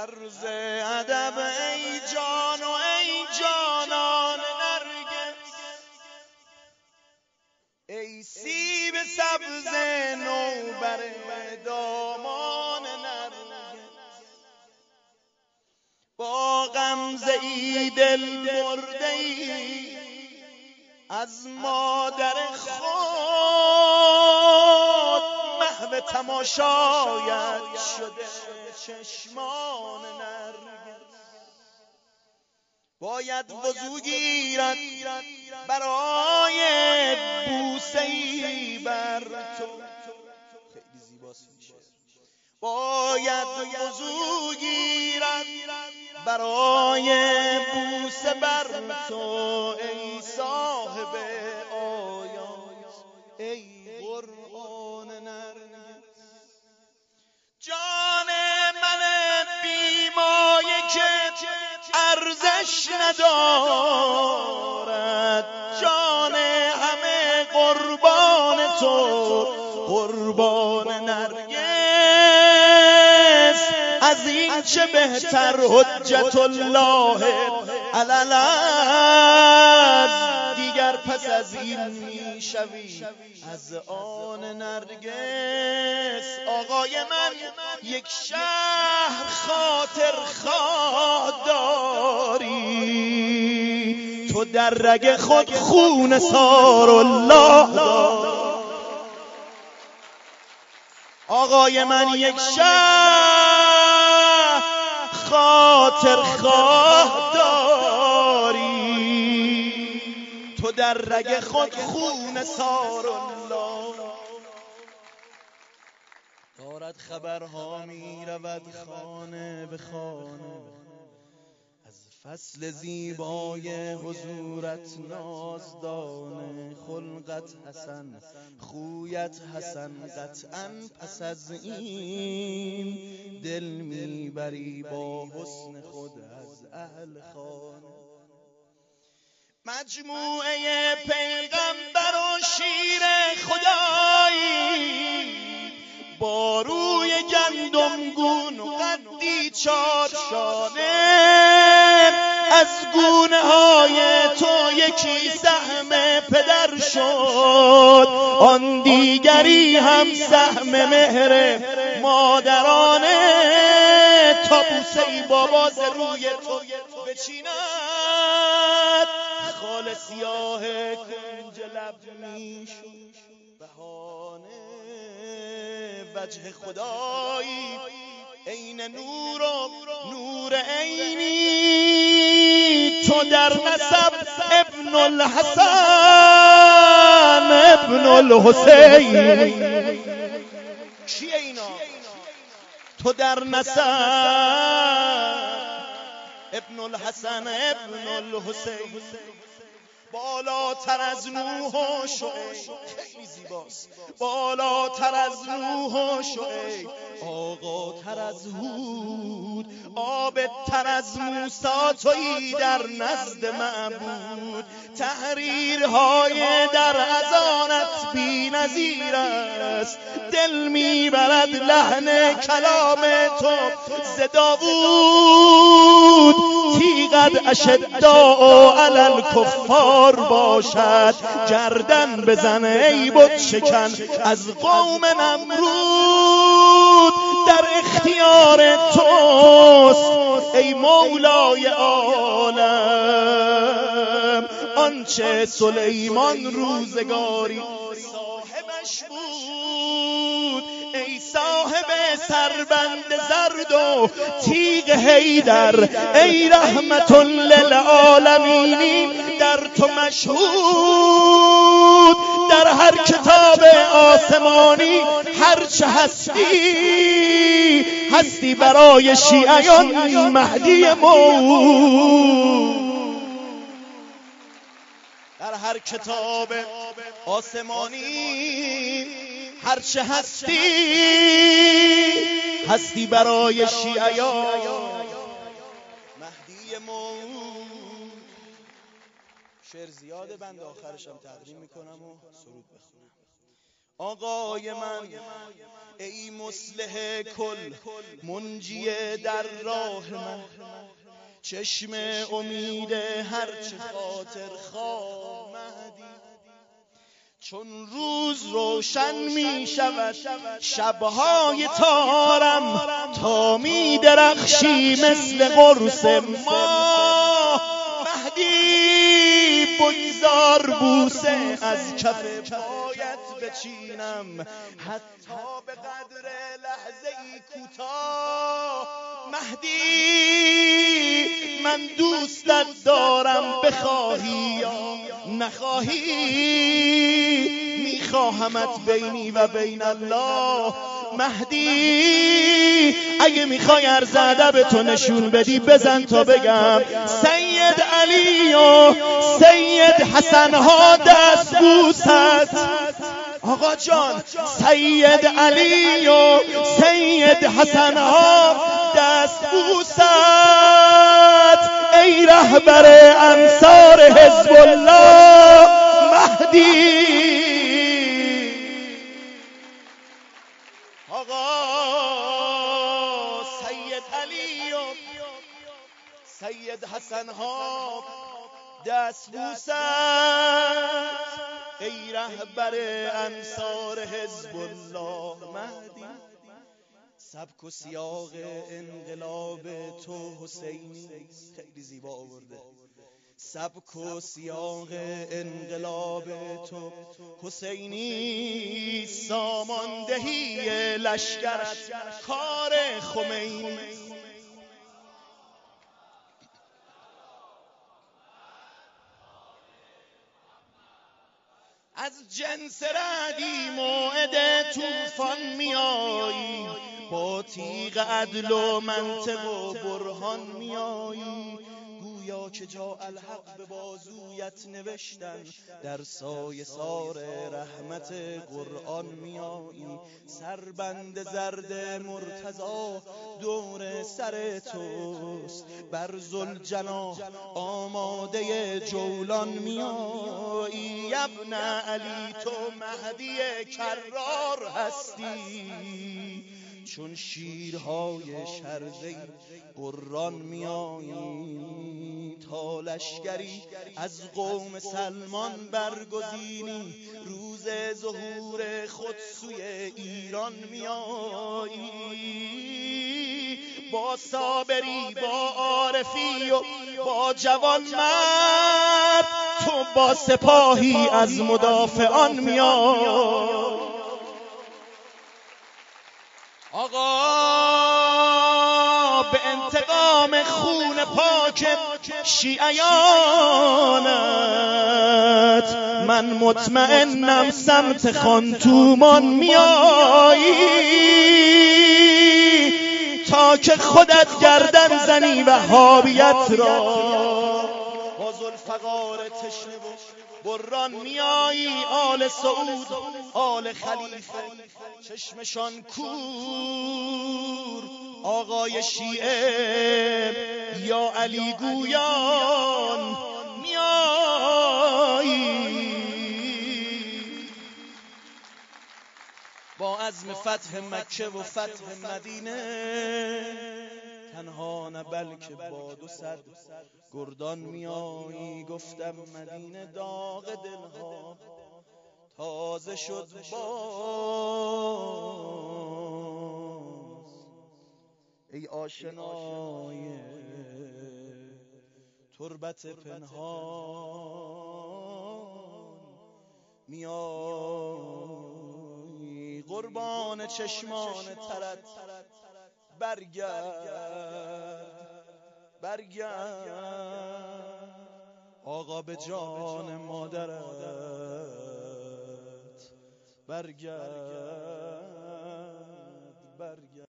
عرض ادب ای جان و ای جانان نرگس، ای سیب سبز نوبر دامان نرگس، با غمزه ای دل برده ای از مادر خود، محو تماشایت شده چشمان نرگس. باید وضو گیرد برای بوسه ای بر تو، خیلی زیباست میشه. باید وضو گیرد برای بوسه بر تو، ای صاحب آیات ای قرآن نرگس. جان من بیمایه که ارزش ندارد، جان همه قربان تو قربان نرگس. از این چه بهتر حجت الله علی الارض، دیگر پس از این میشوی از آن نرگس. آقای من یک شهر خاطر خواه داری، تو در رگ خود خون سار الله داری. آقای من یک شهر خاطر خواه داری، تو در رگ خود خون سار الله دارد. خبرها می رود خانه به خانه، از فصل زیبای حضورت نازدانه. خلقت حسن خویت حسن، قطعا پس از این دل میبری با حسن خود از اهل خانه. مجموعه پیغمبر و شیر خدایی، با روی گندمگون و قدی چارشانه. از گونه های تو یکی سهم پدر شد، آن دیگری هم سهم مهر مادرانه. تا بوسه‌ای بابا ز روی تو بچیند، خال سیاه کنج لب میشد بهانه. وجه خدایی عین نور و نور عینی، تو در نسب ابن الحسن ابن الحسین. کیه اینا؟ تو در نسب ابن الحسن ابن الحسین. بالاتر از نوح و شعیب، خیلی زیباست. بالاتر از نوح و شعیب، آقاتر از هود، عابدتر از موسی تویی در نزد معبود. تحریرهای در اذانت بی نظیر است، دل میبرد لحن کلام تو ز داوود. تیغت اشداء علی الکفار باشد، گردن بزن ای بت شکن از قوم نمرود. در اختیار توست ای مولای عالم آنچه سلیمان روزگاری صاحبش بود. ای صاحب سربند زرد و تیغ حیدر، ای رحمت للعالمینی در تو مشهود. در هر کتاب آسمانی هرچه هستی برای شیعیان مهدی موعود. در هر کتاب آسمانی هرچه هستی برای شیعیان مهدی موعود. شعر زیاده، بند آخرشم تقدیم میکنم و سرود بخونم. آقای من ای مصلح کل منجی در راه من، چشم امید هرچه خاطر خواه مهدی. چون روز روشن می شود شبهای تارم، تا می درخشی مثل قرص ماه مهدی. بگذار بوسه از کف پایت بچینم، حتی به قدر لحظه ای کوتاه مهدی. من دوستت دارم بخواهی یا نخواهی، میخواهمت بینی و بین الله مهدی. اگه میخوای عرض ادب تو نشون بدی بزن تا بگم سید علی و سید حسن ها دست بوست. آقا جان سید علی و سید حسن ها دست بوست. ای رهبر انصار حزب الله مهدی. آقا سید علی و سید حسن ها دست بوست. ای رهبر انصار حزب الله مهدی. سبک و سیاق انقلاب تو حسینی خیلی زیبا آورده. سبک و سیاق انقلاب تو حسینی، ساماندهی لشکرت کار خمینی. از جنس رعدی موعد طوفان میایی، با تیغ عدل و منطق و برهان میایی. گویا که جا الحق به بازویت نوشتن، در سایه سار رحمت قرآن میایی. سربند زرد مرتضی دور سر توست، بر ذوالجناح آماده جولان میایی. ابن علی تو مهدی کرار هستی، چون شیرهای شرزه قرآن میایی. تا لشکری از قوم سلمان برگزینی، روز ظهور خود سوی ایران میایی. با صابری با عارفی و با جوان مرد، تو با سپاهی از مدافعان میایی. آقا به انتقام خون پاک شیعیانت، من مطمئنم سمت خانتومان میایی. تا که خودت گردن زنی وهابیت را، با ذوالفقار تشنه و بران میایی. آل سعود آل خلیفه چشمشان کور، آقای شیعه یا علی گویان میایی. با عزم فتح مکه و فتح مدینه، تنها نه بلکه با 200 گردان میایی. گفتم مدینه داغ دلها تازه شد باز. ای آشنای تربت پنهان میایی. قربان چشمان ترت برگرد آقا، به جان مادرت برگرد.